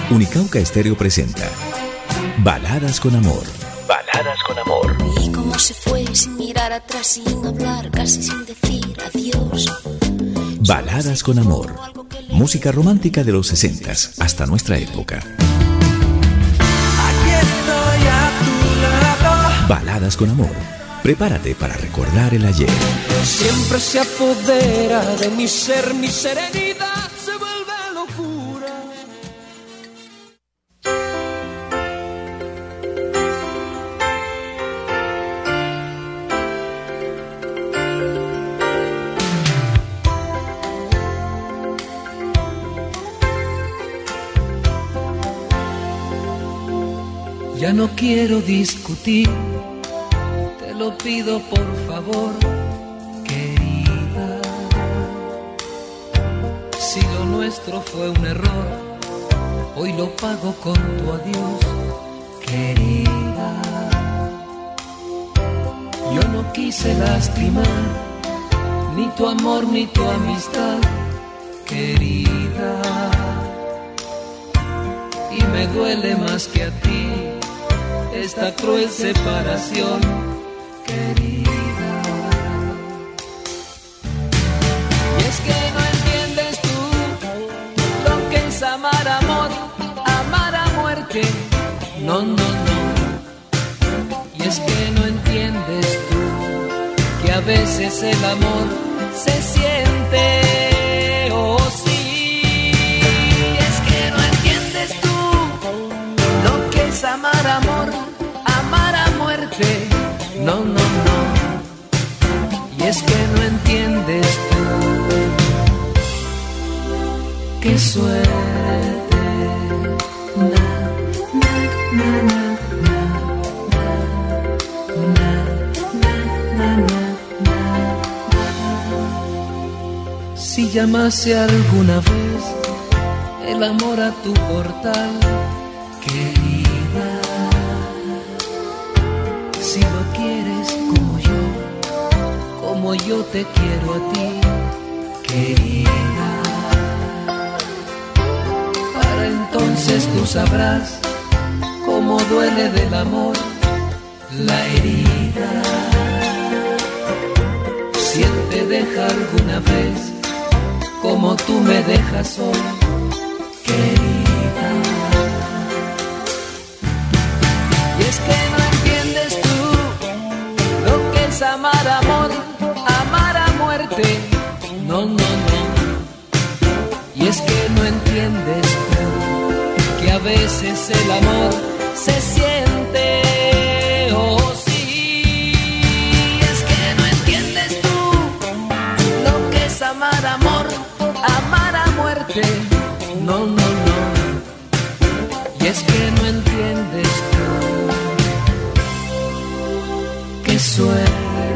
Unicauca Estéreo presenta Baladas con Amor. Baladas con Amor. Y cómo se fue sin mirar atrás, sin hablar, casi sin decir adiós. Baladas con Amor. Música romántica de los 60s hasta nuestra época. Aquí estoy a tu lado. Baladas con Amor. Prepárate para recordar el ayer. Siempre se apodera de mi ser, mi serenidad se vuelve locura. Ya no quiero discutir, te lo pido por favor, querida. Si lo nuestro fue un error, hoy lo pago con tu adiós, querida. Yo no quise lastimar ni tu amor ni tu amistad, querida. Y me duele más que a ti esta cruel separación, querida. Y es que no entiendes tú lo que es amar amor, amar a muerte. No, no, no. Y es que no entiendes tú que a veces el amor se siente, oh sí. Es que no entiendes tú lo que es amar amor, amar a muerte. No, no, no. Y es que no entiendes tú. Qué suerte. Na, na, na, na, na, na, na, na, na. Si llamase alguna vez el amor a tu portal, querida, si lo quieres como yo te quiero a ti, querida, para entonces tú sabrás cómo duele del amor la herida. Si él te deja alguna vez como tú me dejas hoy, querida. Y es que no entiendes tú lo que es amar amor, amar a muerte. No, no, no. Y es que no entiendes tú que a veces el amor se siente, oh sí. Es que no entiendes tú lo que es amar amor, amar a muerte. No, no, no. Y es que no entiendes tú. Qué suerte.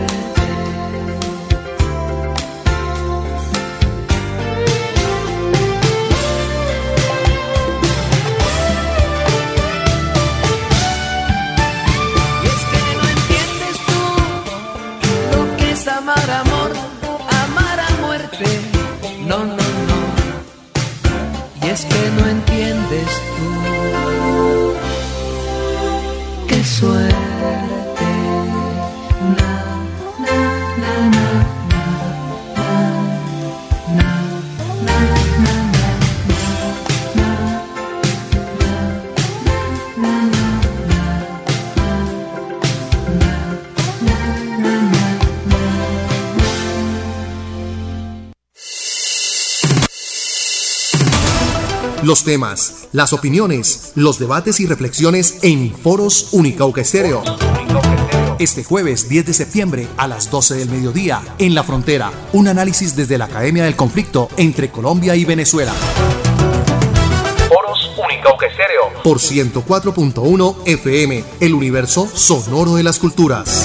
Y es que no entiendes tú lo que es amar amor, amar a muerte. No, no, no. Y es que no entiendes tú. Qué suerte. Los temas, las opiniones, los debates y reflexiones en Foros Unicauca Estéreo. Este jueves 10 de septiembre a las 12 del mediodía, en La Frontera, un análisis desde la Academia del Conflicto entre Colombia y Venezuela. Foros Unicauca Estéreo. Por 104.1 FM, el universo sonoro de las culturas.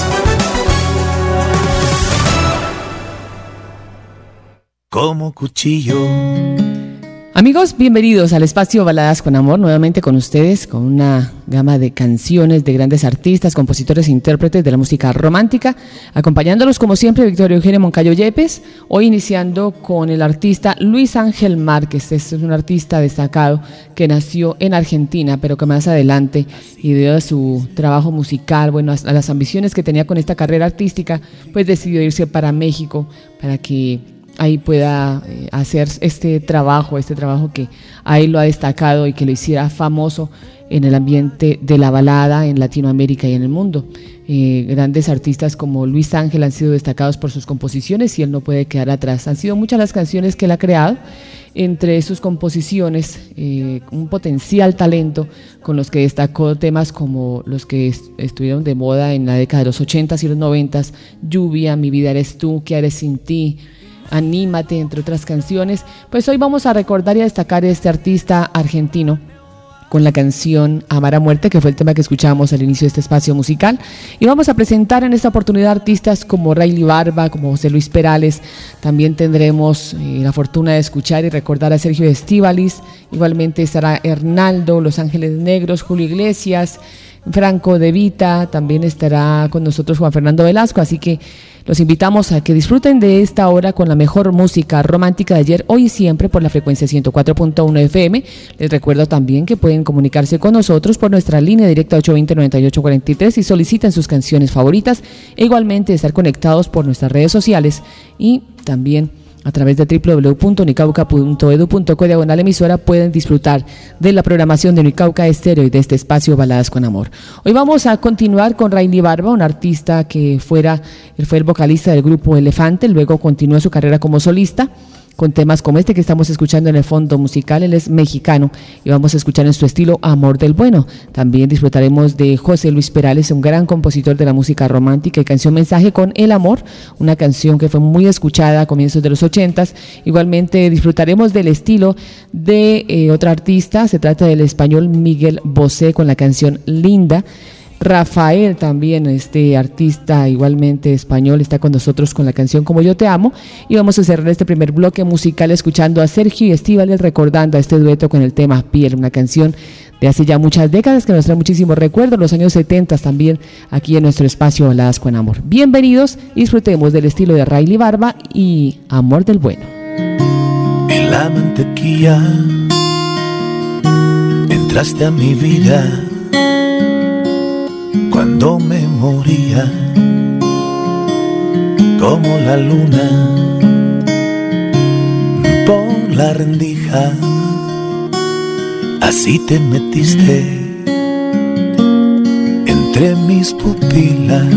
Como cuchillo Amigos, bienvenidos al espacio Baladas con Amor, nuevamente con ustedes, con una gama de canciones de grandes artistas, compositores e intérpretes de la música romántica, acompañándolos como siempre Victoria Eugenia Moncayo Yepes, hoy iniciando con el artista Luis Ángel Márquez. Este es un artista destacado que nació en Argentina, pero que más adelante, y debido a su trabajo musical, bueno, a las ambiciones que tenía con esta carrera artística, pues decidió irse para México para que ahí pueda hacer este trabajo que ahí lo ha destacado y que lo hiciera famoso en el ambiente de la balada en Latinoamérica y en el mundo. Grandes artistas como Luis Ángel han sido destacados por sus composiciones y él no puede quedar atrás. Han sido muchas las canciones que él ha creado, entre sus composiciones un potencial talento con los que destacó temas como los que estuvieron de moda en la década de los 80s y los 90s, Lluvia, Mi vida eres tú, ¿Qué haré sin ti?, Anímate, entre otras canciones. Pues hoy vamos a recordar y a destacar a este artista argentino con la canción Amar a Muerte, que fue el tema que escuchábamos al inicio de este espacio musical, y vamos a presentar en esta oportunidad artistas como Rayli Barba, como José Luis Perales. También tendremos la fortuna de escuchar y recordar a Sergio Estíbaliz, igualmente estará Hernaldo, Los Ángeles Negros, Julio Iglesias, Franco De Vita, también estará con nosotros Juan Fernando Velasco, así que los invitamos a que disfruten de esta hora con la mejor música romántica de ayer, hoy y siempre por la frecuencia 104.1 FM. Les recuerdo también que pueden comunicarse con nosotros por nuestra línea directa 820-9843 y soliciten sus canciones favoritas, e igualmente estar conectados por nuestras redes sociales y también a través de www.unicauca.edu.co/emisora pueden disfrutar de la programación de Unicauca Estéreo y de este espacio Baladas con Amor. Hoy vamos a continuar con Rayli Barba, un artista que fue el vocalista del grupo Elefante, luego continuó su carrera como solista con temas como este que estamos escuchando en el fondo musical. Él es mexicano y vamos a escuchar en su estilo Amor del Bueno. También disfrutaremos de José Luis Perales, un gran compositor de la música romántica, y canción Mensaje con El Amor, una canción que fue muy escuchada a comienzos de los 80s. Igualmente disfrutaremos del estilo de otro artista, se trata del español Miguel Bosé con la canción Linda. Rafael también, este artista igualmente español, está con nosotros con la canción Como yo te amo, y vamos a cerrar este primer bloque musical escuchando a Sergio y Estíbaliz recordando a este dueto con el tema Piel, una canción de hace ya muchas décadas que nos trae muchísimos recuerdos, los años 70 también, aquí en nuestro espacio Baladas con Amor. Bienvenidos y disfrutemos del estilo de Rayli Barba y Amor del Bueno. En la mantequilla entraste a mi vida cuando me moría, como la luna por la rendija, así te metiste entre mis pupilas,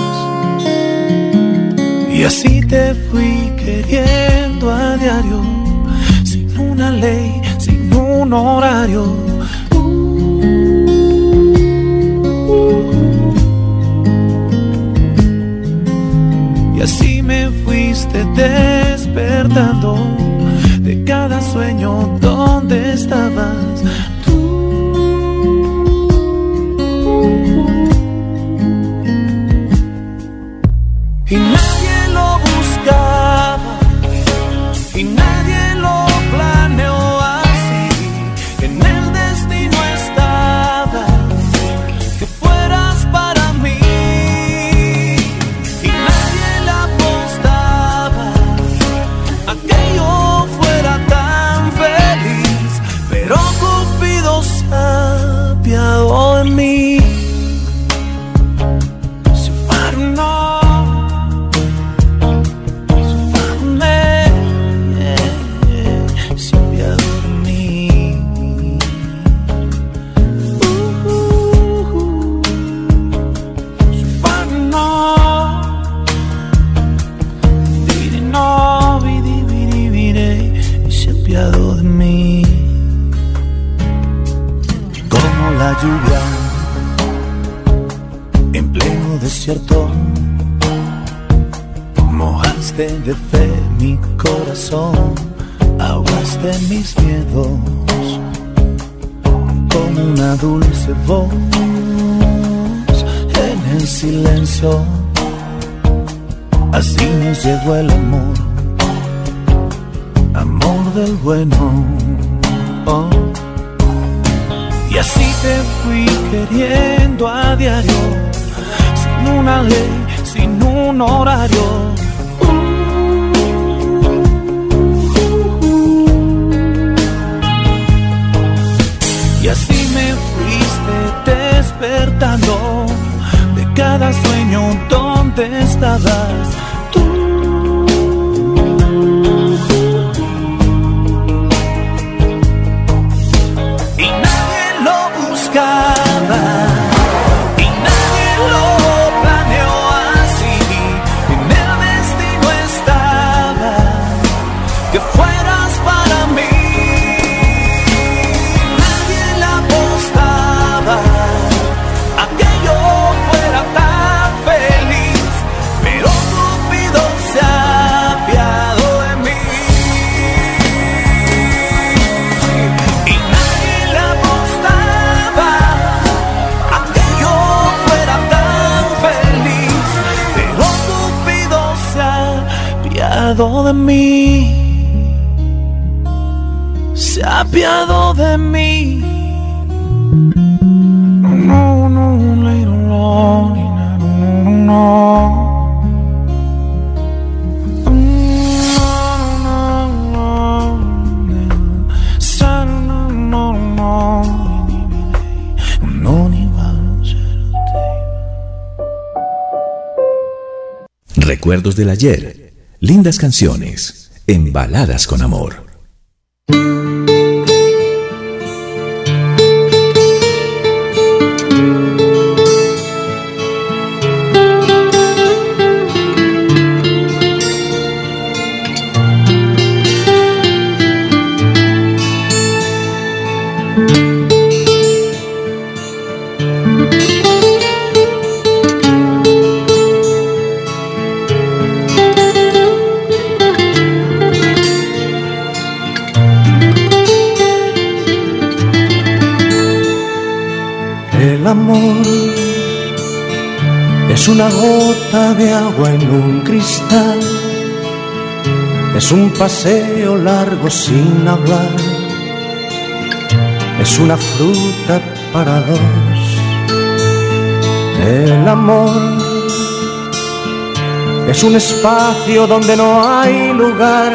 y así te fui queriendo a diario, sin una ley, sin un horario. Y así me fuiste despertando de cada sueño donde estabas tú. Y nadie lo buscaba, y nadie lo planeó así. En el destino estaba que fueras para mí. En mí se apiadó de mí. Se apiadó de mí. Como la lluvia en pleno desierto, mojaste de fe mi corazón, ahogaste mis miedos con una dulce voz en el silencio. Así nos llegó el amor, amor del bueno. oh. Y así te fui queriendo a diario, sin una ley, sin un horario. Y así me fuiste despertando de cada sueño donde estabas tú. Y nadie lo buscaba, y nadie lo planeó así. En el destino estaba que fueras para mí. De mí, se ha apiado de mí. No, no, no, Recuerdos del ayer. Lindas canciones en Baladas con Amor. El amor es una gota de agua en un cristal, es un paseo largo sin hablar, es una fruta para dos. El amor es un espacio donde no hay lugar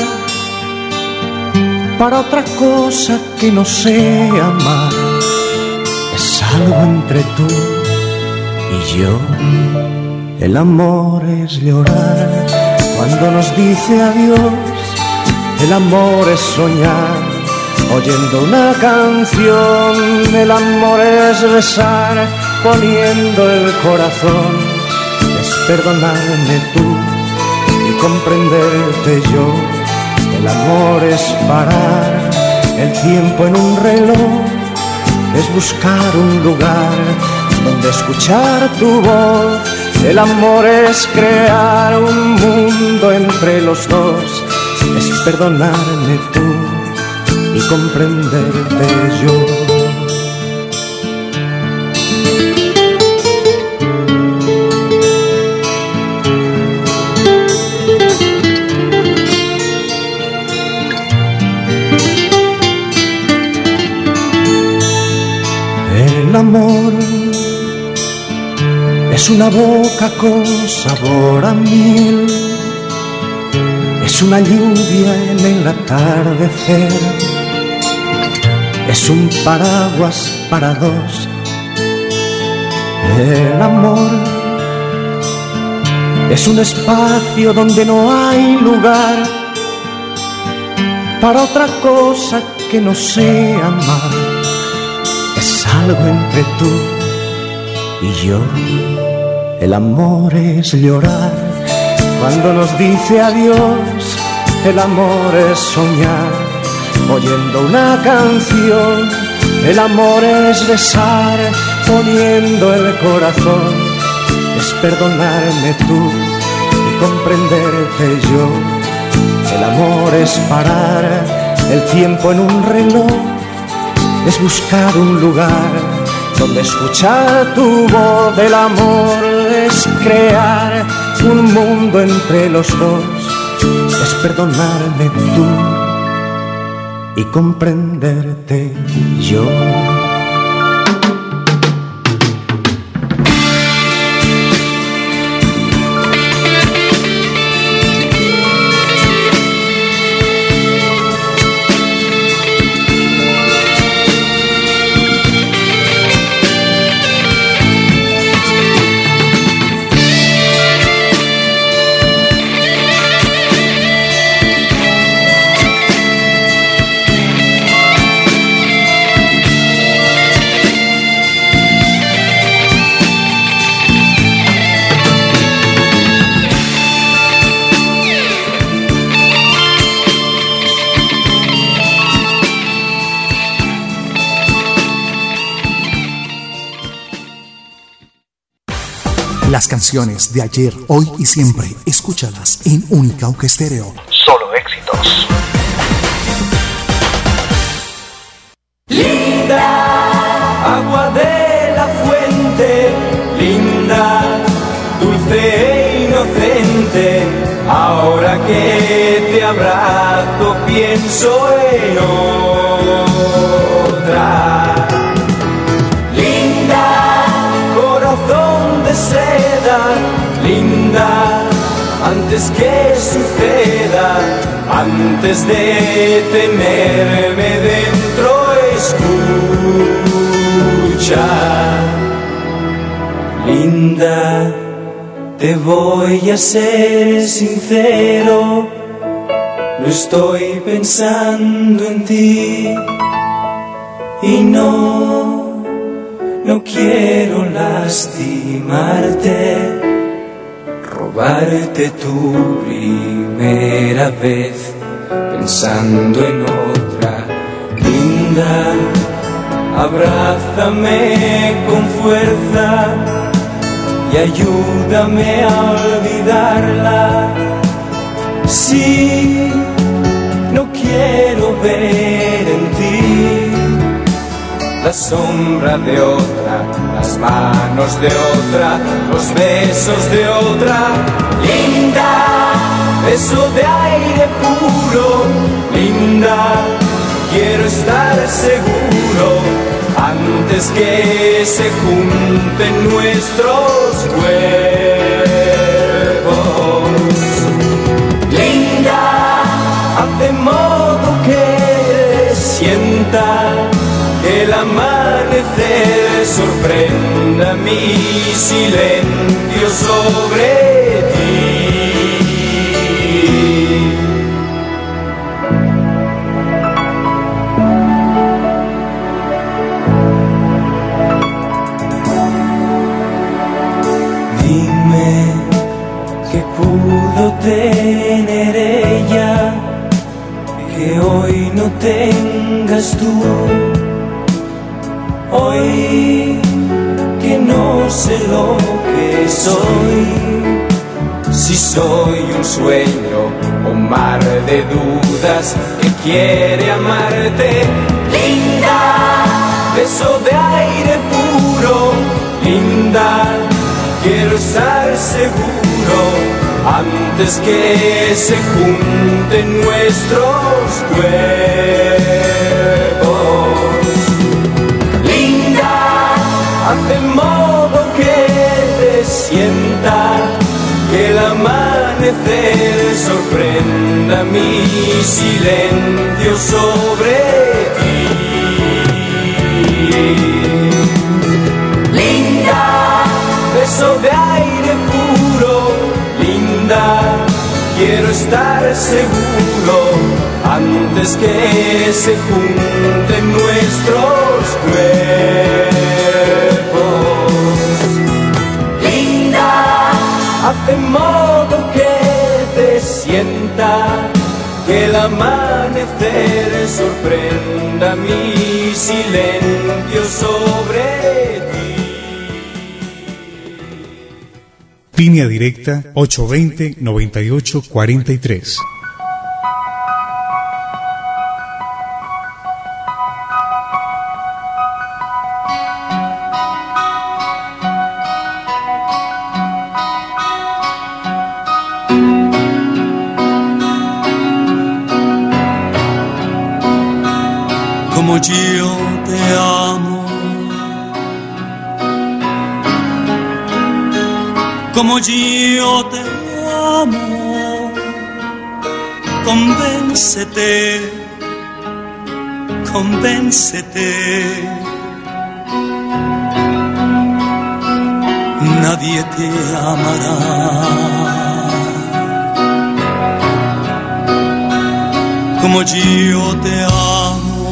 para otra cosa que no sea amar. Es algo entre tú y yo. El amor es llorar cuando nos dice adiós. El amor es soñar oyendo una canción. El amor es besar poniendo el corazón. Es perdonarme tú y comprenderte yo. El amor es parar el tiempo en un reloj. Es buscar un lugar donde escuchar tu voz. El amor es crear un mundo entre los dos. Es perdonarme tú y comprenderte yo. El amor es una boca con sabor a miel, es una lluvia en el atardecer, es un paraguas para dos. El amor es un espacio donde no hay lugar para otra cosa que no sea amar. Es algo entre tú y yo. El amor es llorar cuando nos dice adiós. El amor es soñar oyendo una canción. El amor es besar poniendo el corazón. Es perdonarme tú y comprenderte yo. El amor es parar el tiempo en un reloj. Es buscar un lugar donde escuchar tu voz. El amor es crear un mundo entre los dos. Es perdonarme tú y comprenderte yo. Las canciones de ayer, hoy y siempre, escúchalas en Unicauca Estéreo. Solo éxitos. Linda, agua de la fuente, linda, dulce e inocente, ahora que te abrazo pienso en otra. Linda, corazón de seda, linda, antes que suceda, antes de tenerme dentro, escucha. Linda, te voy a ser sincero, no estoy pensando en ti y no quiero lastimarte, robarte tu primera vez pensando en otra. Linda, abrázame con fuerza y ayúdame a olvidarla. Sí, no quiero ver en ti la sombra de otra, las manos de otra, los besos de otra. Linda, beso de aire puro, linda, quiero estar seguro antes que se junten nuestros cuerpos. Linda, haz de modo que sienta que el amanecer sorprenda mi silencio sobre ti. Dime qué pudo tener ella que hoy no tengas tú. Hoy que no sé lo que soy, si soy un sueño o un mar de dudas que quiere amarte. Linda, beso de aire puro, linda, quiero estar seguro antes que se junten nuestros cuerpos. Haz de modo que te sienta que el amanecer sorprenda mi silencio sobre ti. Linda, beso de aire puro, linda, quiero estar seguro antes que se junten nuestros cuerpos. Haz de modo que te sienta que el amanecer sorprenda mi silencio sobre ti. Línea directa 820-9843. como yo te amo, como yo te amo. Convéncete, convéncete. Nadie te amará como yo te amo,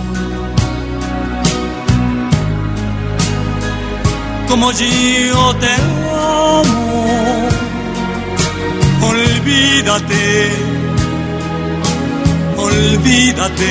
como yo te amo. Olvídate, olvídate.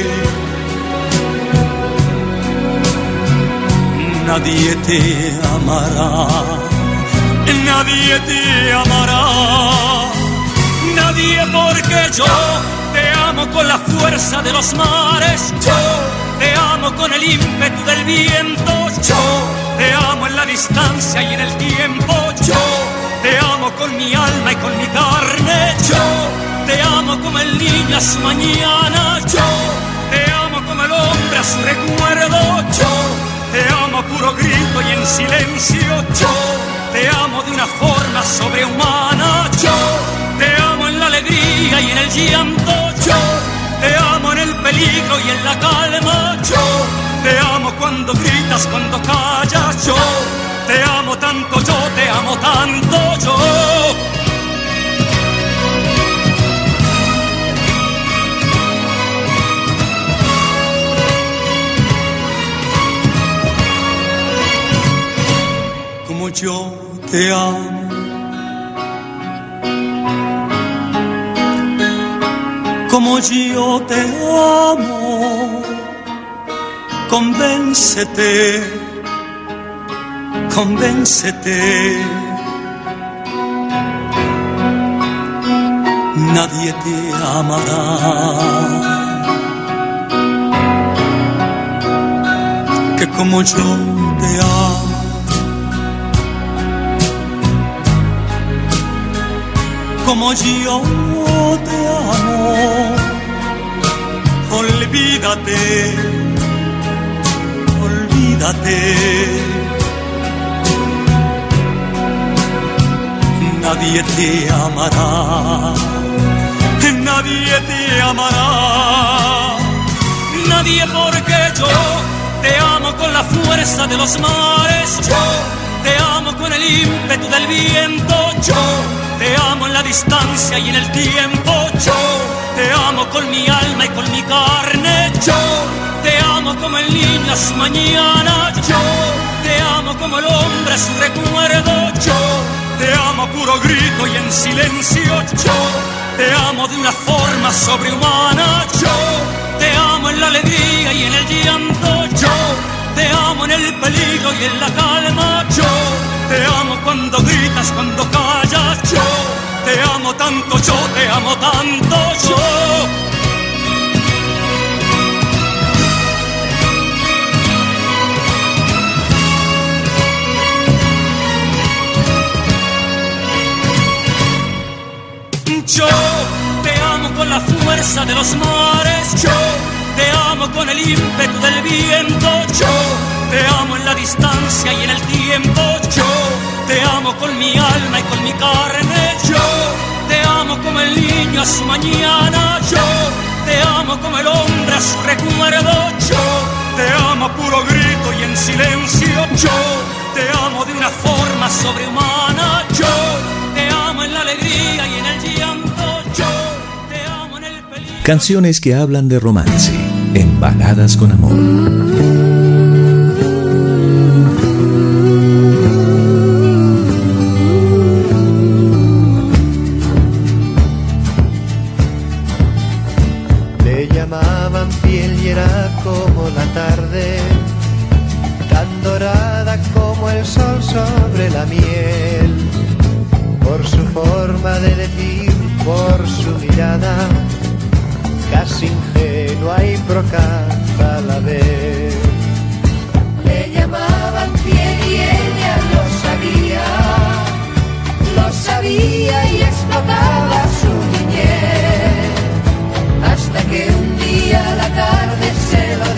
Nadie te amará, nadie te amará, nadie, porque yo te amo con la fuerza de los mares, yo te amo con el ímpetu del viento, yo te amo en la distancia y en el tiempo, yo te amo con mi alma y con mi carne, yo te amo como el niño a su mañana, yo te amo como el hombre a su recuerdo, yo te amo a puro grito y en silencio, yo te amo de una forma sobrehumana, yo te amo en la alegría y en el llanto, yo te amo en el peligro y en la calma, yo te amo cuando gritas, cuando callas, yo te amo tanto, yo te amo tanto, yo. Como yo te amo, como yo te amo. Convéncete, convéncete. Nadie te amará que como yo te amo. Como yo te amo, olvídate, olvídate. Nadie te amará, nadie te amará, nadie, porque yo te amo con la fuerza de los mares, yo te amo con el ímpetu del viento, yo te amo en la distancia y en el tiempo, yo te amo con mi alma y con mi carne, yo te amo como el niño a su mañana, yo te amo como el hombre a su recuerdo, yo te amo a puro grito y en silencio, yo te amo de una forma sobrehumana, yo te amo en la alegría y en el llanto, yo te amo en el peligro y en la calma, yo te amo cuando gritas, cuando callas, yo te amo tanto, yo te amo tanto, yo. Yo te amo con la fuerza de los mares, yo te amo con el ímpetu del viento, yo te amo en la distancia y en el tiempo, yo te amo con mi alma y con mi carne, yo te amo como el niño a su mañana, yo te amo como el hombre a su recuerdo, yo te amo a puro grito y en silencio, yo te amo de una forma sobrehumana, yo te amo en la alegría y en el llanto, yo te amo en el peligro. Canciones que hablan de romance en Baladas con Amor. Llamaban piel y era como la tarde, tan dorada como el sol sobre la miel, por su forma de decir, por su mirada, casi ingenua y procaz a la vez. Le llamaban piel y ella lo sabía y explotaba su niñez, hasta que un día a la tarde se lo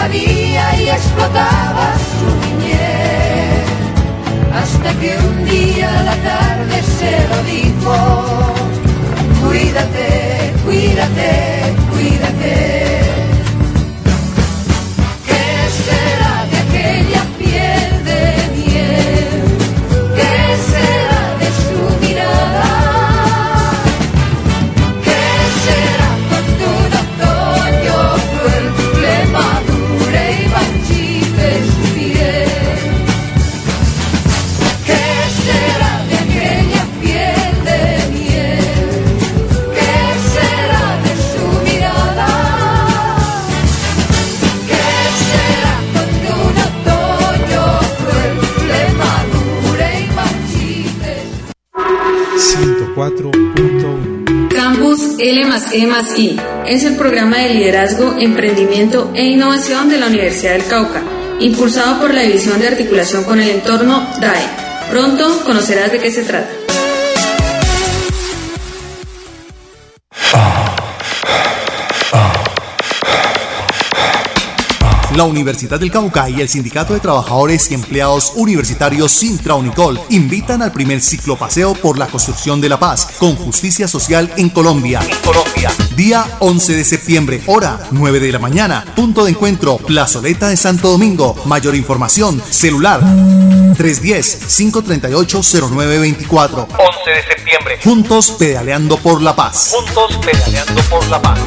sabía y explotaba su niñez, hasta que un día la tarde se lo dijo: cuídate, cuídate, cuídate. ¿Qué será de aquella piel de miel? ¿Qué será de su mirada? ¿Qué será cuando un otoño cruel le madure y marchite su piel? ¿Qué será de aquella piel de miel? ¿Qué será de su mirada? ¿Qué será cuando un otoño cruel le madure y marchite? 104.1 Campus L+E+I es el programa de liderazgo, emprendimiento e innovación de la Universidad del Cauca, impulsado por la División de Articulación con el Entorno DAE. Pronto conocerás de qué se trata. La Universidad del Cauca y el Sindicato de Trabajadores y Empleados Universitarios Sintra Unicol invitan al primer ciclopaseo por la construcción de la paz con justicia social en Colombia. Día 11 de septiembre, hora 9 de la mañana. Punto de encuentro, Plazoleta de Santo Domingo. Mayor información, celular 310-538-0924. 11 de septiembre. Juntos pedaleando por la paz. Juntos pedaleando por la paz.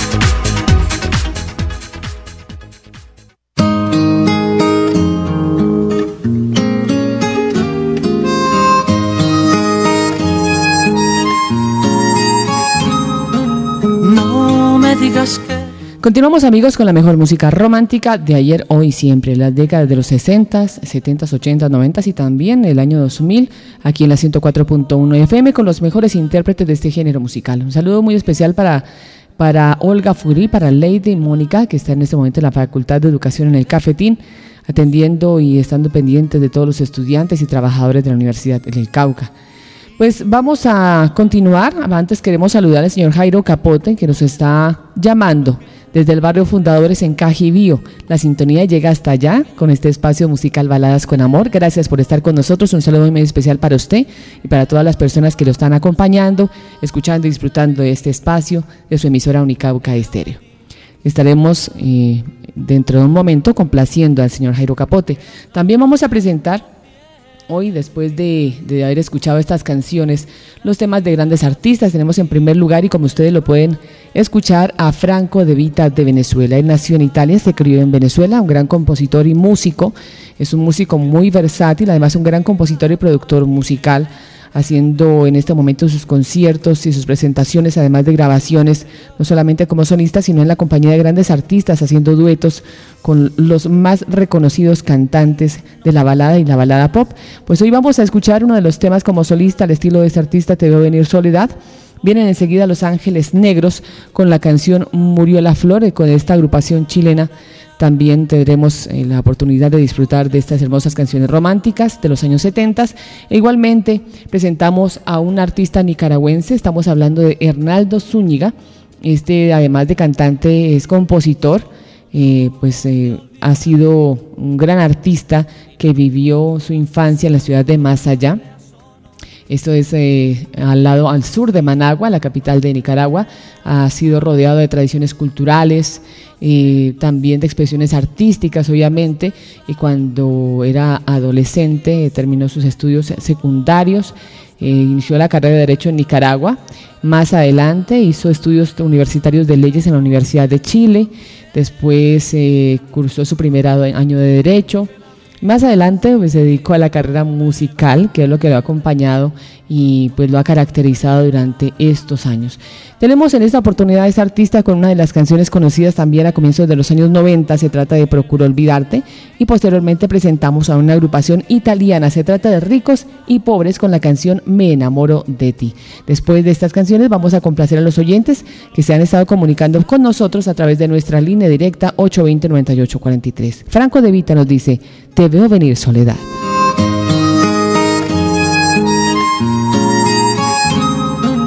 Continuamos, amigos, con la mejor música romántica de ayer, hoy y siempre, las décadas de los 60s, 70s, 80s, 90s y también el año 2000, aquí en la 104.1 FM con los mejores intérpretes de este género musical. Un saludo muy especial para Olga Furí, para Lady Mónica, que está en este momento en la Facultad de Educación en el Cafetín, atendiendo y estando pendientes de todos los estudiantes y trabajadores de la Universidad del Cauca. Pues vamos a continuar. Antes queremos saludar al señor Jairo Capote, que nos está llamando desde el barrio Fundadores en Cajibío. La sintonía llega hasta allá con este espacio musical Baladas con Amor. Gracias por estar con nosotros. Un saludo muy especial para usted y para todas las personas que lo están acompañando, escuchando y disfrutando de este espacio de su emisora Unicauca Estéreo. Estaremos dentro de un momento complaciendo al señor Jairo Capote. También vamos a presentar hoy, después de haber escuchado estas canciones, los temas de grandes artistas. Tenemos en primer lugar, y como ustedes lo pueden escuchar, a Franco De Vita de Venezuela. Él nació en Italia, se crió en Venezuela, un gran compositor y músico. Es un músico muy versátil, además un gran compositor y productor musical, haciendo en este momento sus conciertos y sus presentaciones, además de grabaciones, no solamente como solista, sino en la compañía de grandes artistas, haciendo duetos con los más reconocidos cantantes de la balada y la balada pop. Pues hoy vamos a escuchar uno de los temas como solista al estilo de este artista, Te veo venir Soledad. Vienen enseguida Los Ángeles Negros con la canción Murió la Flor, con esta agrupación chilena. También tendremos la oportunidad de disfrutar de estas hermosas canciones románticas de los años 70. E igualmente presentamos a un artista nicaragüense, estamos hablando de Hernaldo Zúñiga. Además de cantante, es compositor, ha sido un gran artista que vivió su infancia en la ciudad de Masaya. Esto es al sur de Managua, la capital de Nicaragua. Ha sido rodeado de tradiciones culturales, también de expresiones artísticas, obviamente, y cuando era adolescente terminó sus estudios secundarios, inició la carrera de Derecho en Nicaragua. Más adelante hizo estudios universitarios de leyes en la Universidad de Chile, después cursó su primer año de Derecho. Más adelante se dedicó a la carrera musical, que es lo que lo ha acompañado y pues lo ha caracterizado durante estos años. Tenemos en esta oportunidad a este artista con una de las canciones conocidas también a comienzos de los años 90, se trata de Procuro Olvidarte, y posteriormente presentamos a una agrupación italiana, se trata de Ricos y Pobres con la canción Me enamoro de ti. Después de estas canciones vamos a complacer a los oyentes que se han estado comunicando con nosotros a través de nuestra línea directa 820-9843. Franco De Vita nos dice: Te veo venir Soledad.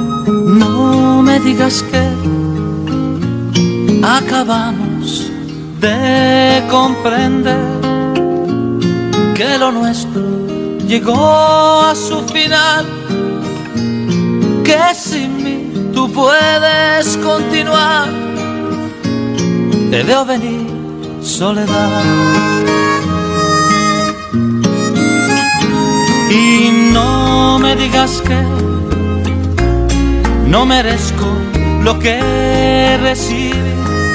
No me digas que acabamos de comprender que lo nuestro llegó a su final, que sin mí tú puedes continuar. Te veo venir, soledad, y no me digas que no merezco lo que recibí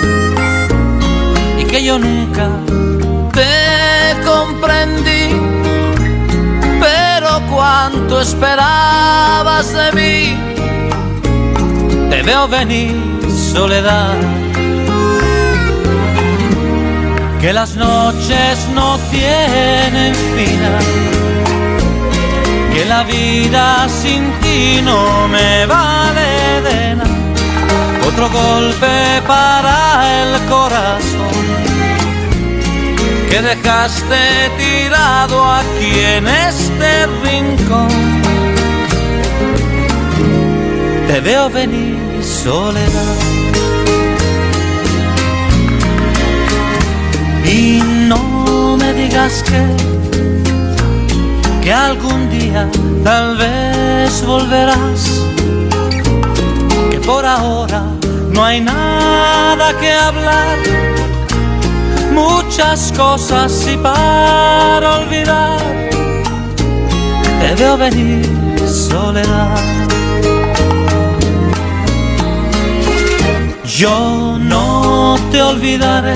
y que yo nunca te comprendí. Pero cuánto esperabas de mí. Te veo venir, soledad, que las noches no tienen final, que la vida sin ti no me vale de nada. Otro golpe para el corazón que dejaste tirado aquí en este rincón. Te veo venir, soledad, y no me digas que algún día tal vez volverás, que por ahora no hay nada que hablar, muchas cosas y para olvidar. Te veo venir, soledad. Yo no te olvidaré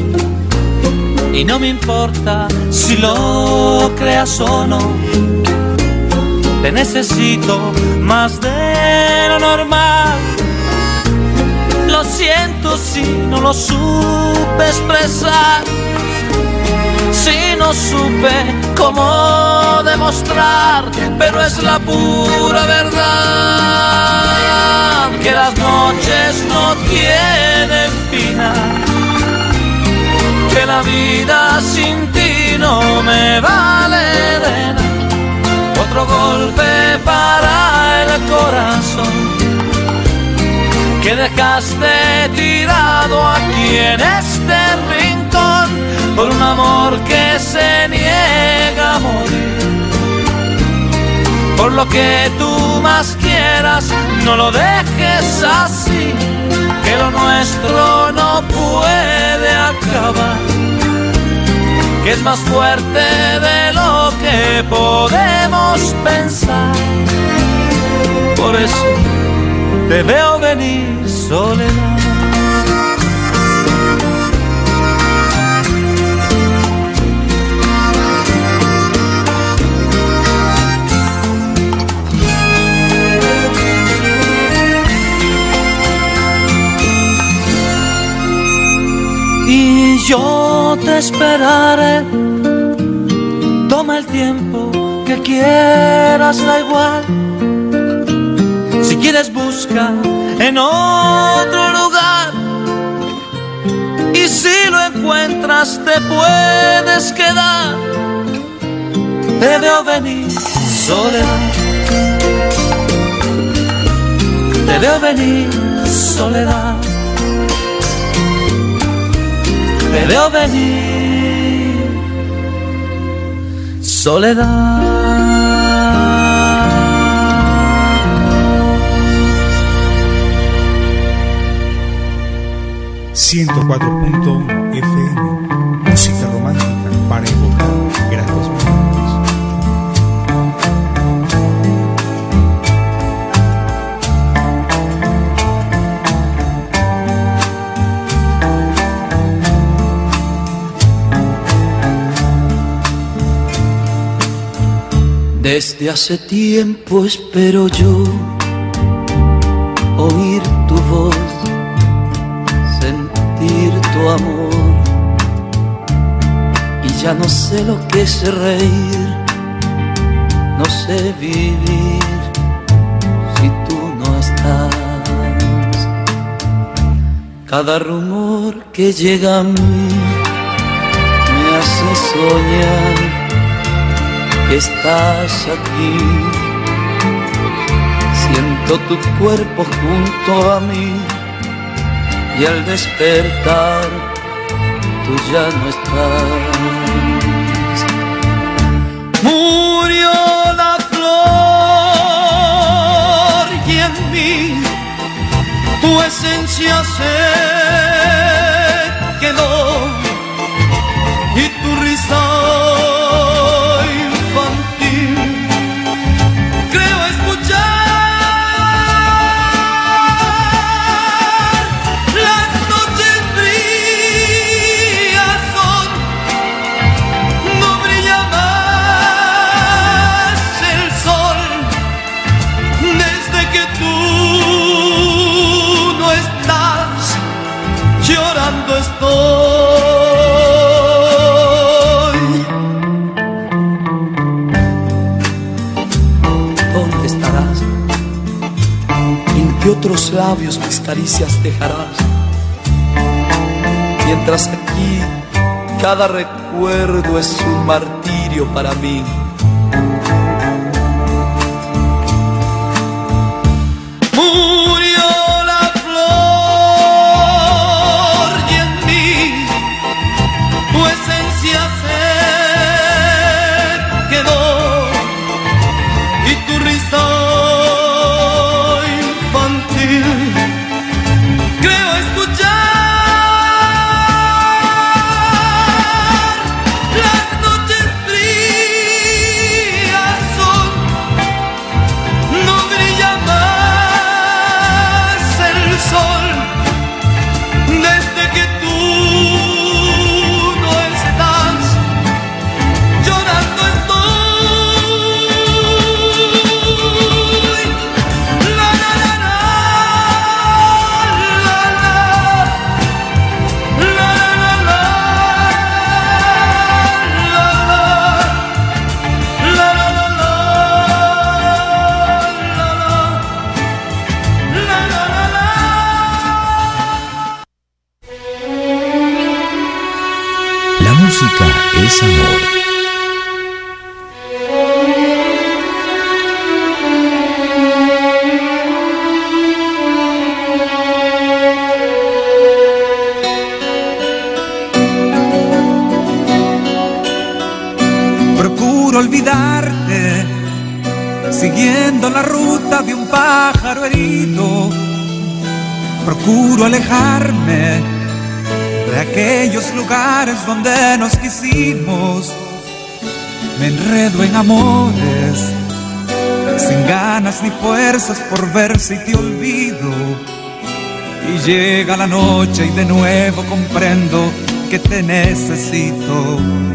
y no me importa si lo creas o no. Te necesito más de lo normal. Lo siento si no lo supe expresar, si no supe cómo demostrar, pero es la pura verdad que las noches no tienen final, que la vida sin ti no me vale de nada. Otro golpe para el corazón que dejaste tirado aquí en este rincón, por un amor que se niega a morir. Por lo que tú más quieras, no lo dejes así, que lo nuestro no puede acabar, que es más fuerte de lo que podemos pensar. Por eso te veo venir, soledad. Y yo te esperaré. Toma el tiempo que quieras, da igual. Si quieres busca en otro lugar, y si lo encuentras te puedes quedar. Te veo venir, soledad. Te veo venir, soledad. Te veo venir, soledad. 104.1 FM, música romántica para evocar grandes momentos. Desde hace tiempo espero yo oír tu voz, sentir tu amor, y ya no sé lo que es reír, no sé vivir si tú no estás. Cada rumor que llega a mí me hace soñar que estás aquí. Siento tu cuerpo junto a mí, y al despertar tú ya no estás. Murió la flor y en mí tu esencia se quedó y tu risa infantil creo escuchar. Las noches frías son, no brilla más el sol desde que tú no estás, llorando estoy. ¿Dónde estarás? ¿En qué otros labios mis caricias dejarás? Mientras aquí cada recuerdo es un martirio para mí. Murió la flor y en mí tu esencia se quedó y tu risa infantil creo escuchar. Las noches frías son, no brilla más el sol desde que tú no estás, llorando estoy. La la la la, la la, la la la, la la, la La música es amor. Procuro olvidarte, siguiendo la ruta de un pájaro herido. Procuro alejarme de aquellos lugares donde nos quisimos. Me enredo en amores, sin ganas ni fuerzas por ver si te olvido. Y llega la noche y de nuevo comprendo que te necesito.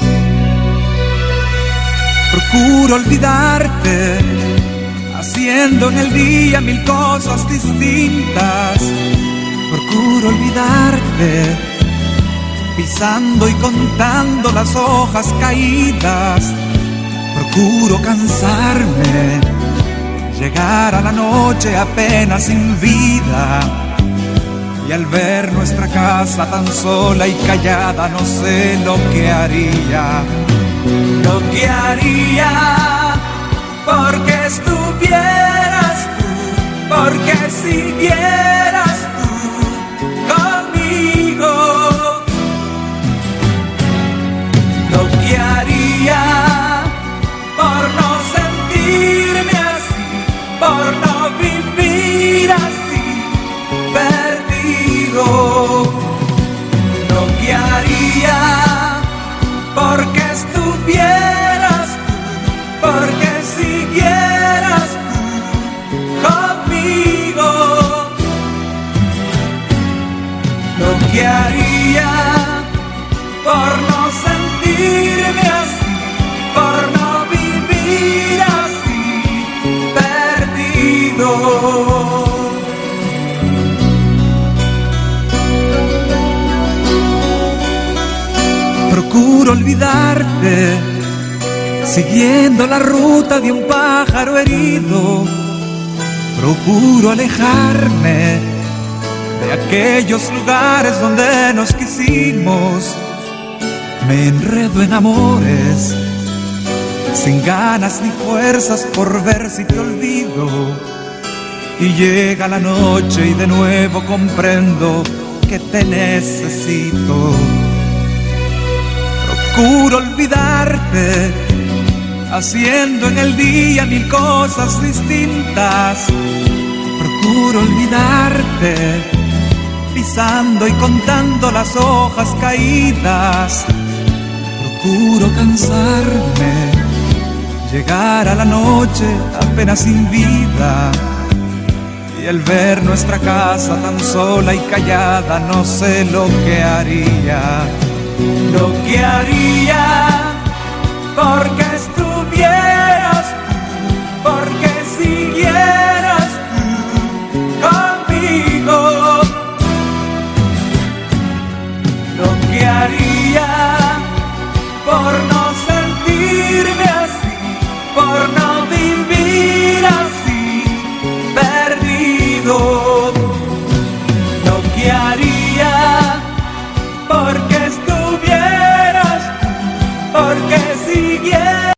Procuro olvidarte, haciendo en el día mil cosas distintas. Procuro olvidarte, pisando y contando las hojas caídas. Procuro cansarme, llegar a la noche apenas sin vida. Y al ver nuestra casa tan sola y callada, no sé lo que haría. Lo que haría porque estuvieras tú, porque siguieras tú conmigo. Lo que haría por no sentirme así, por no vivir así, perdido. Lo que haría porque estuvieras tú, porque siguieras tú conmigo. Lo que haría por no sentirme así, por no vivir así, perdido. Procuro olvidarte, siguiendo la ruta de un pájaro herido. Procuro alejarme de aquellos lugares donde nos quisimos. Me enredo en amores, sin ganas ni fuerzas por ver si te olvido. Y llega la noche y de nuevo comprendo que te necesito. procuro olvidarte, haciendo en el día mil cosas distintas. Procuro olvidarte, pisando y contando las hojas caídas. Procuro cansarme, llegar a la noche apenas sin vida. Y al ver nuestra casa tan sola y callada, no sé lo que haría. Lo que haría porque estuvieras, porque siguieras conmigo. Lo que haría por no sentirme así, por no vivir así, perdido. Lo que haría porque estuvieras, porque siguieras.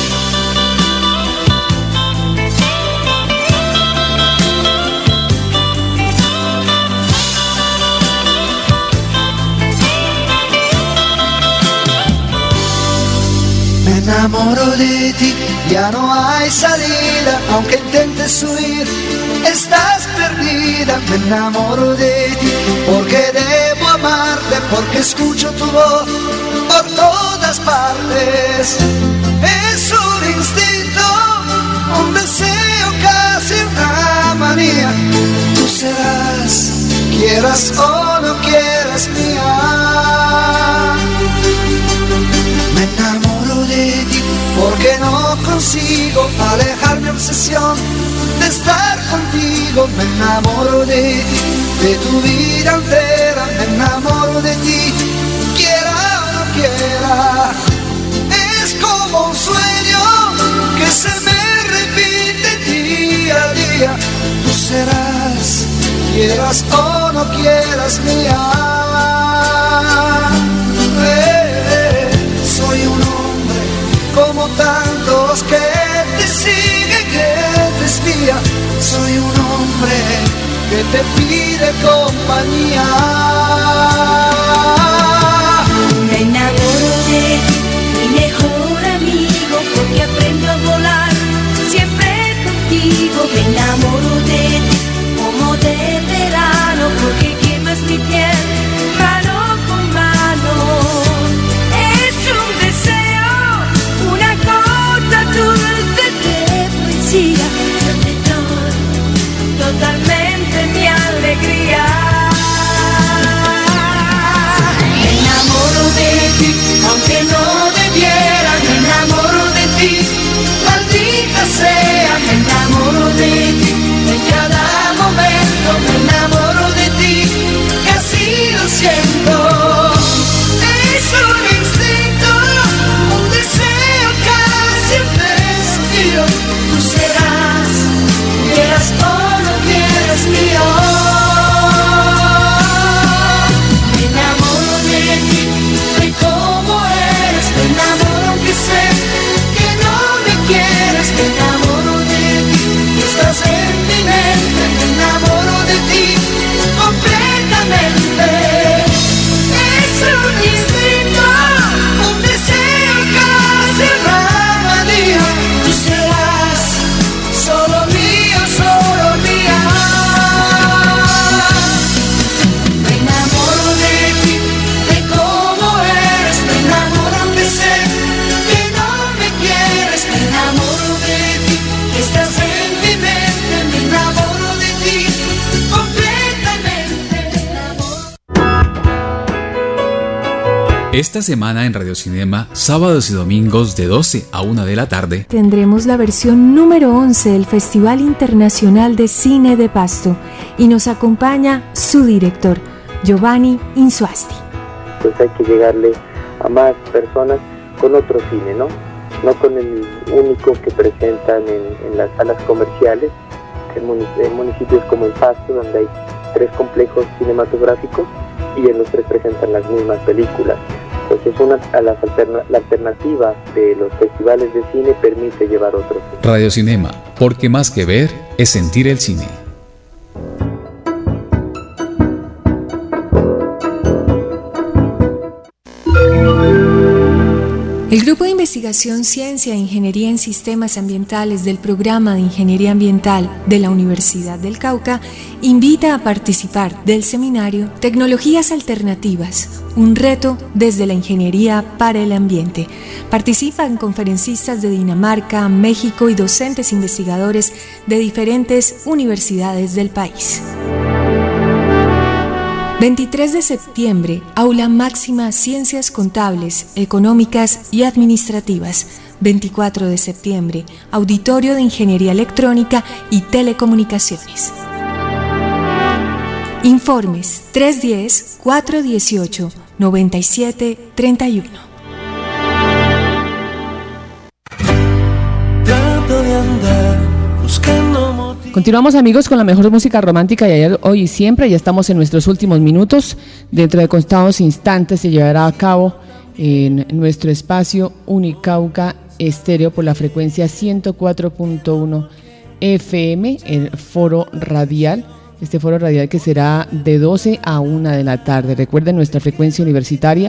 Me enamoro de ti, ya no hay salida, aunque intentes huir, estás perdida. Me enamoro de ti, porque debo amarte, porque escucho tu voz por todas partes. Es un instinto, un deseo, casi una manía. Tú serás, quieras o no quieras, mía. Me enamoro de ti, porque no consigo alejar mi obsesión de estar contigo. Me enamoro de ti, de tu vida entera. Me enamoro de ti, quiera o no quiera. Es como un sueño que se me repite día a día. Tú serás, quieras o no quieras, mía. Soy un hombre como tantos que te siguen, que te espía. Soy un hombre que te pide compañía. Me enamoro de ti, mi mejor amigo, porque aprendo a volar siempre contigo. Me enamoro de ti como de verano, porque quemas mi piel mano con mano. Es un deseo, una gota dulce de poesía. Yo te doy totalmente mi alegría. Me enamoro de ti, aunque no debiera. Me enamoro de ti, maldita sea. Me enamoro de ti, en cada momento. Me enamoro de ti, y así lo siento. Es un instinto, un deseo casi imprescindible. Tú serás, quieras o no quieras, mío. Me enamoro de ti, de cómo eres. Me enamoro aunque sé que no me quieres. Me enamoro de ti, que estás en mi mente. Me enamoro de ti completamente. Es un instinto, un deseo casi una manía. Tú serás solo mío, solo mía. Me enamoro de ti, de cómo eres. Me enamoro aunque sé que no me quieres. Me enamoro de ti, que estás en mi mente. Me enamoro de ti completamente. Esta semana en Radio Cinema, sábados y domingos de 12 a 1 de la tarde, Tendremos la versión número 11 del Festival Internacional de Cine de Pasto y nos acompaña su director, Giovanni Insuasti. Pues hay que llegarle a más personas con otro cine, ¿no? No con el único que presentan en las salas comerciales, en municipios como el Pasto, donde hay 3 complejos cinematográficos y en los 3 presentan las mismas películas. Pues es la alternativa de los festivales de cine, permite llevar otro cine. Radio Cinema, porque más que ver es sentir el cine. El Grupo de Investigación Ciencia e Ingeniería en Sistemas Ambientales del Programa de Ingeniería Ambiental de la Universidad del Cauca invita a participar del seminario Tecnologías Alternativas, un reto desde la ingeniería para el ambiente. Participan conferencistas de Dinamarca, México y docentes investigadores de diferentes universidades del país. 23 de septiembre, Aula Máxima Ciencias Contables, Económicas y Administrativas. 24 de septiembre, Auditorio de Ingeniería Electrónica y Telecomunicaciones. Informes 310-418-9731. Trato de andar buscando. Continuamos, amigos, con la mejor música romántica de ayer, hoy y siempre. Ya estamos en nuestros últimos minutos. Dentro de contados instantes se llevará a cabo en nuestro espacio Unicauca Estéreo por la frecuencia 104.1 FM, el foro radial. Este foro radial que será de 12 a 1 de la tarde. Recuerden nuestra frecuencia universitaria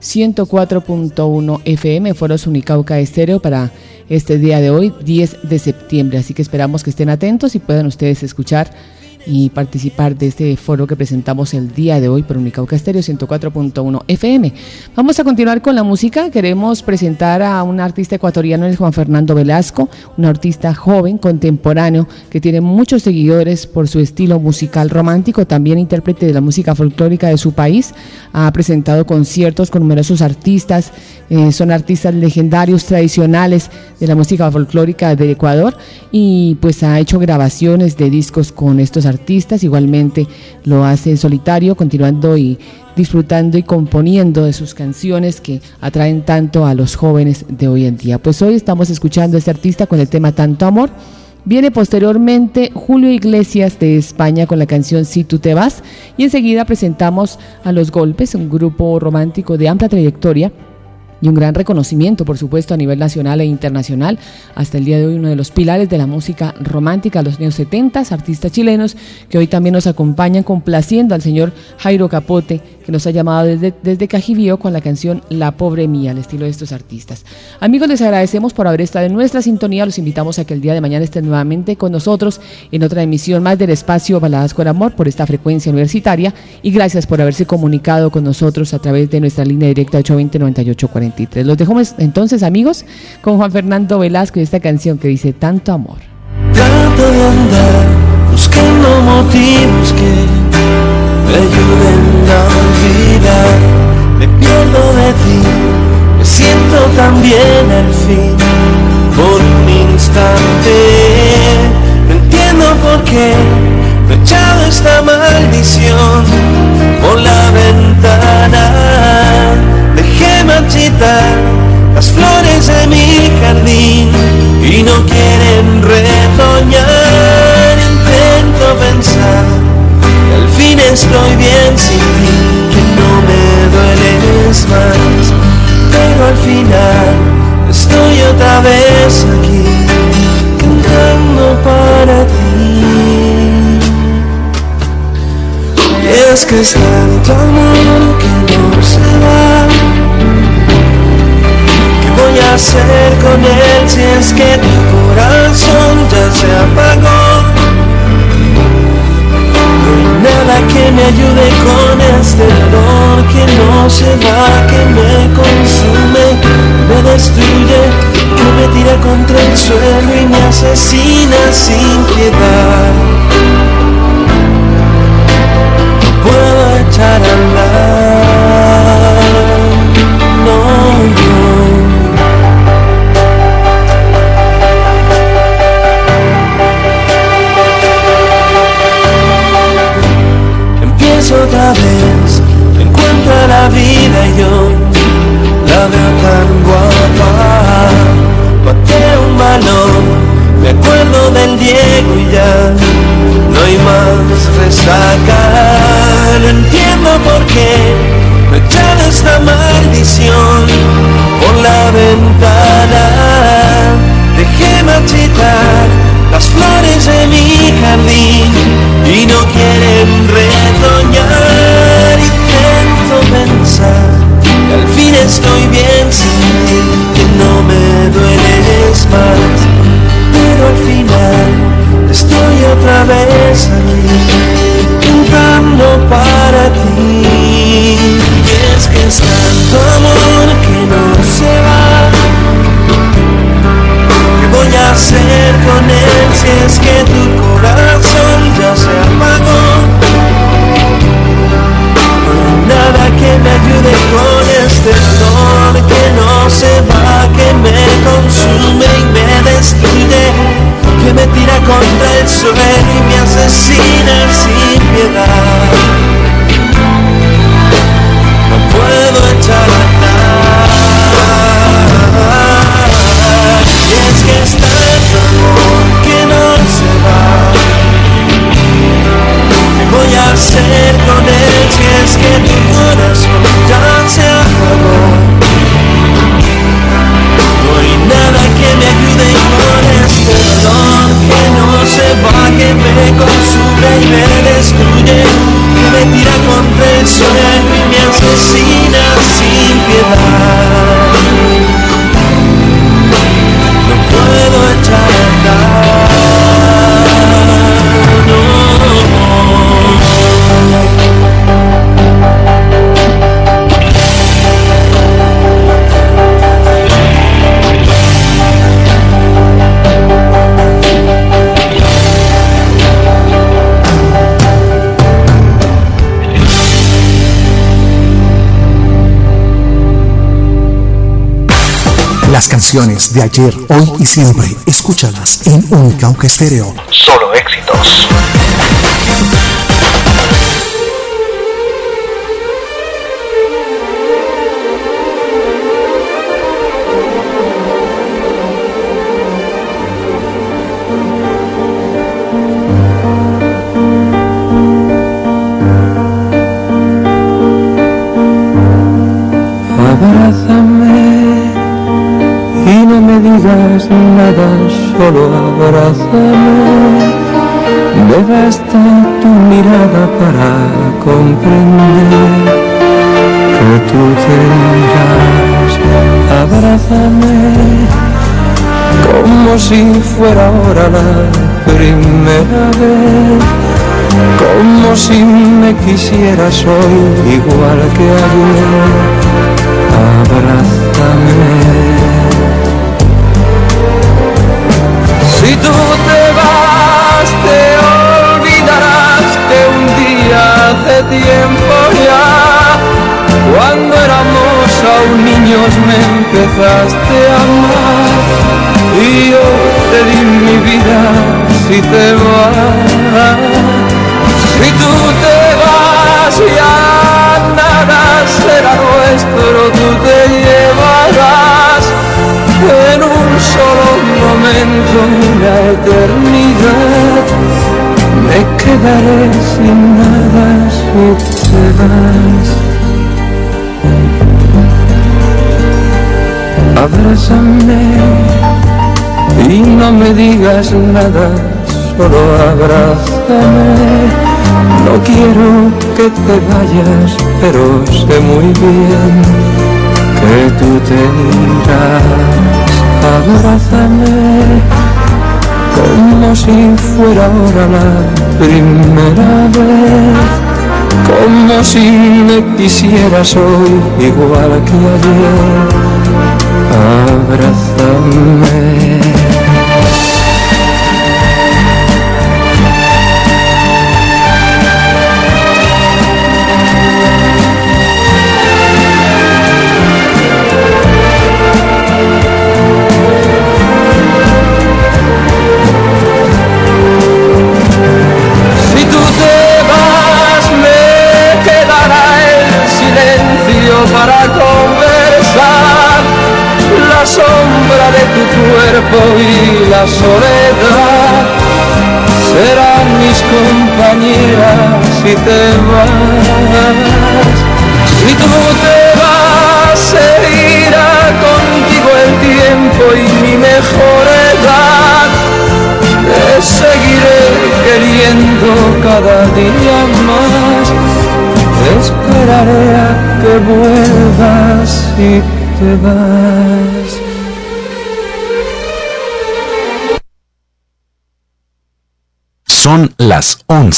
104.1 FM, Foros Unicauca Estéreo para este día de hoy, 10 de septiembre. Así que esperamos que estén atentos y puedan ustedes escuchar y participar de este foro que presentamos el día de hoy por Unicauca Estéreo 104.1 FM. Vamos a continuar con la música. Queremos presentar a un artista ecuatoriano, es Juan Fernando Velasco, un artista joven, contemporáneo, que tiene muchos seguidores por su estilo musical romántico, también intérprete de la música folclórica de su país. Ha presentado conciertos con numerosos artistas, son artistas legendarios, tradicionales de la música folclórica del Ecuador, y pues ha hecho grabaciones de discos con estos artistas. Igualmente lo hace en solitario, continuando y disfrutando y componiendo de sus canciones que atraen tanto a los jóvenes de hoy en día. Pues hoy estamos escuchando a este artista con el tema Tanto Amor. Viene posteriormente Julio Iglesias de España con la canción Si tú te vas, y enseguida presentamos a Los Golpes, un grupo romántico de amplia trayectoria y un gran reconocimiento, por supuesto, a nivel nacional e internacional. Hasta el día de hoy, uno de los pilares de la música romántica de los años 70, artistas chilenos que hoy también nos acompañan, complaciendo al señor Jairo Capote, que nos ha llamado desde Cajibío con la canción La Pobre Mía, al estilo de estos artistas. Amigos, les agradecemos por haber estado en nuestra sintonía. Los invitamos a que el día de mañana estén nuevamente con nosotros en otra emisión más del espacio Baladas con Amor por esta frecuencia universitaria, y gracias por haberse comunicado con nosotros a través de nuestra línea directa 820-9843. Los dejamos entonces, amigos, con Juan Fernando Velasco y esta canción que dice Tanto Amor. Trato de andar buscando motivos que me ayuden a olvidar. Me pierdo de ti, me siento tan bien al fin. Por un instante no entiendo por qué me he echado esta maldición por la ventana. Dejé marchitar las flores de mi jardín y no quieren retoñar. Intento pensar que al fin estoy bien sin ti, que no me dueles más, pero al final estoy otra vez aquí, cantando para ti. Y es que es tanto amor que no se va. ¿Qué voy a hacer con él si es que tu corazón ya se apagó? No hay nada que me ayude con este dolor que no se va, que me consume, me destruye, que me tira contra el suelo y me asesina sin piedad. Puedo echar a andar, no, no. Empiezo otra vez, encuentro la vida y yo la veo tan guapa. Pateo un balón, me acuerdo del Diego y ya no hay más resaca. No entiendo por qué me he echado esta maldición por la ventana. Dejé marchitar las flores de mi jardín y no quieren retoñar. Intento pensar que al fin estoy bien sin ti, que vez aquí, cantando para ti. Y es que es tanto amor que no se va. ¿Qué voy a hacer con él si es que tu corazón ya se apagó? No hay nada que me ayude con este dolor que no se va, que me consume y me destruye, que me tira contra el suelo y me asesina sin piedad. No puedo echar a andar. Y es que es tanto amor que no se va. ¿Qué voy a hacer con él si es que tu corazón ya se apagó? No hay nada que me ayude con este dolor que no se va, que me consume y me destruye, que me tira contra el suelo y me asesina sin piedad. No puedo echar a andar, no. Las canciones de ayer, hoy y siempre, escúchalas en Unicauca Estéreo. Solo éxitos. Nada, solo abrázame. Me basta tu mirada para comprender que tú te irás. Abrázame como si fuera ahora la primera vez, como si me quisieras hoy igual que ayer. Abrázame. Si tú te vas, te olvidarás que un día hace tiempo ya, cuando éramos aún niños, me empezaste a amar. Y yo te di mi vida. Si te vas, si tú te vas, ya nada será nuestro. Tú te llevarás en un solo momento la eternidad. Me quedaré sin nada si te vas. Abrázame y no me digas nada, solo abrázame. No quiero que te vayas, pero sé muy bien que tú te irás. Abrázame como si fuera ahora la primera vez, como si me quisieras hoy igual que ayer. Abrázame. Para conversar, la sombra de tu cuerpo y la soledad serán mis compañeras si te vas. Si tú te vas, seguirá contigo el tiempo y mi mejor edad. Te seguiré queriendo cada día más. Esperaré a que vuelvas y te vas. Son las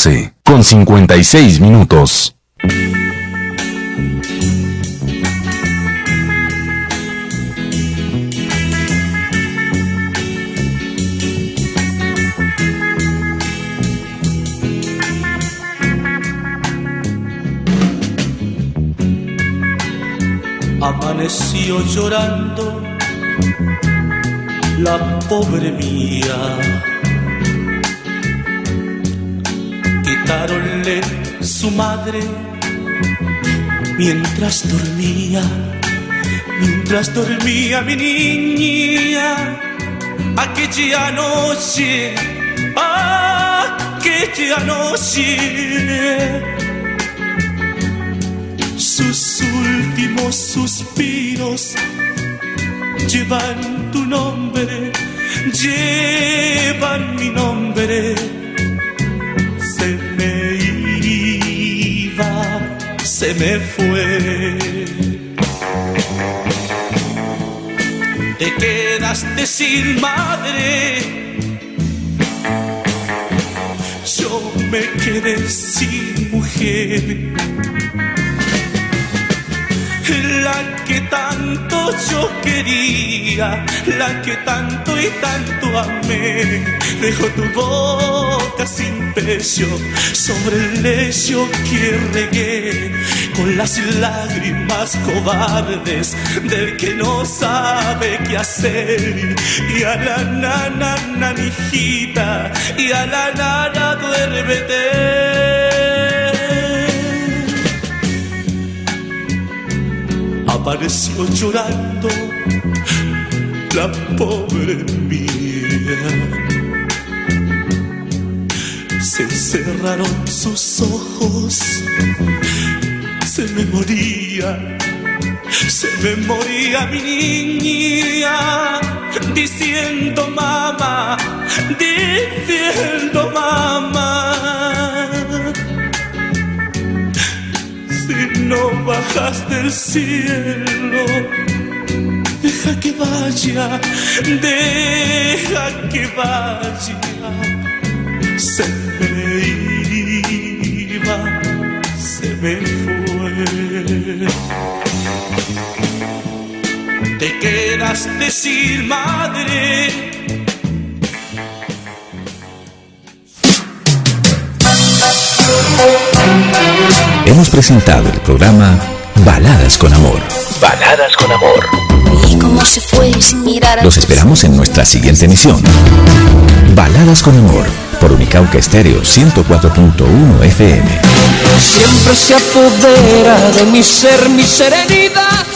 11:56. Amaneció llorando la pobre mía. Quitáronle su madre mientras dormía mi niña. Aquella noche, sus últimos suspiros llevan tu nombre, llevan mi nombre. Se me iba, se me fue. Te quedaste sin madre, yo me quedé sin mujer. La que tanto yo quería, la que tanto y tanto amé, dejó tu boca sin pecho sobre el lecho que regué, con las lágrimas cobardes del que no sabe qué hacer. Y a la nana, mijita, y a la nana, duérmete. Apareció llorando la pobre mía. Se cerraron sus ojos, se me moría mi niña, diciendo mamá, si no bajas del cielo, deja que vaya, se me iba, se me fue. Te quedaste sin madre. Hemos presentado el programa Baladas con Amor. Baladas con Amor. Y como se fue sin mirar. Los esperamos en nuestra siguiente emisión. Baladas con Amor, por Unicauca Estéreo 104.1 FM. Siempre se apodera de mi ser, mi serenidad.